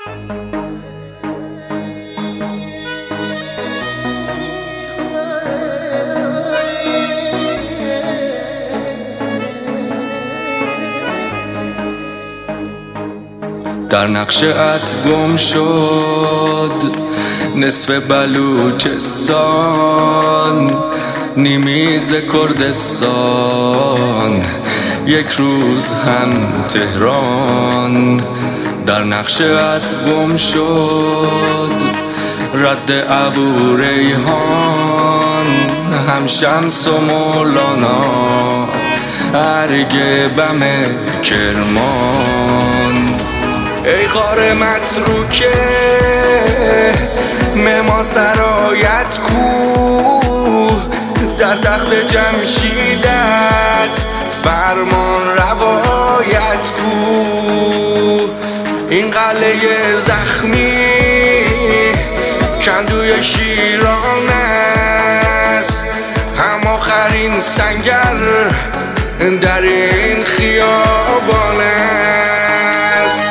در نقشه‌ات گم شد نصف بلوچستان، نیمیز کردستان، یک روز هم تهران. در نقشه‌ات گم شد رد ابو ریحان، هم شمس و مولانا، ارگ بم کرمان. ای خار متروکه مهمان سرایت کو، در تخت جمشیدت فرمان روایت کو. این قلعه زخمی کندوی شیران است، هم آخرین سنگر در این خیابان است.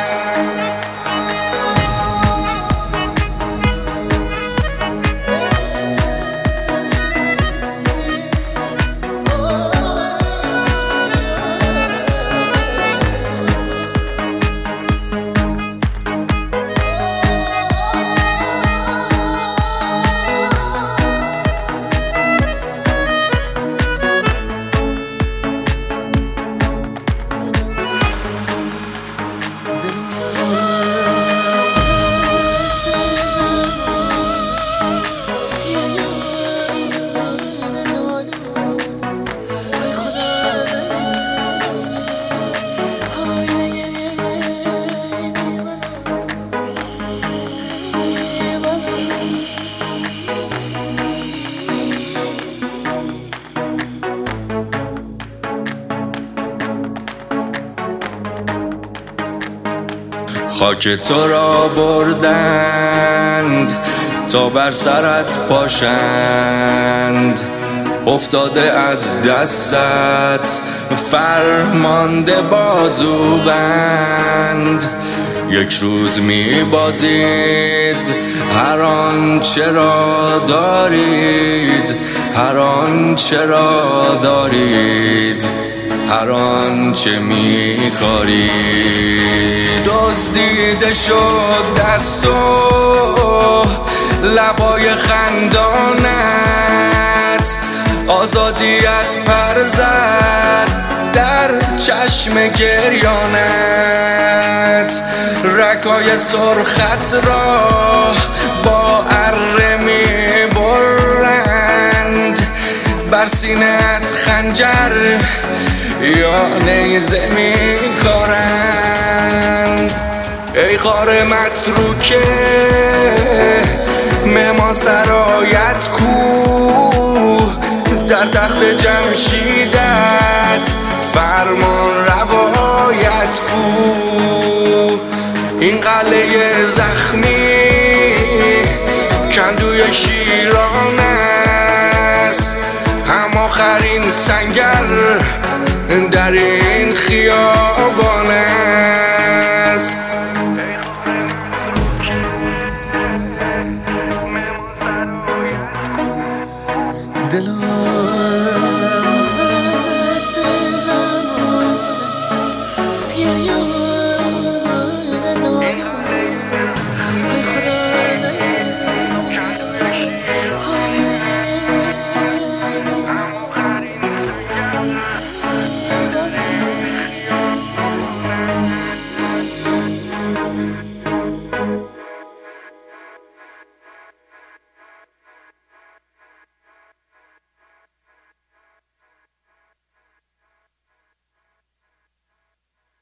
خاک تو را بردند تا بر سرت پاشند، افتاده از دستت فرمانده بازوبند. یک روز می بازید هر آنچه را دارید، هر آنچه را دارید، هر آنچه می کارید. دزدیده شد دست و لبای خندانت، آزادیت پر زد در چشم گریانت. رگای سرخت را با اره می برند، بر سینه‌ات خنجر یا نیزه می کارند. ای خار متروکه مهمان سرایت کو، در تخت جمشیدت فرمان روایت کو. این قلعه زخمی کندوی شیران است، هم آخرین سنگر در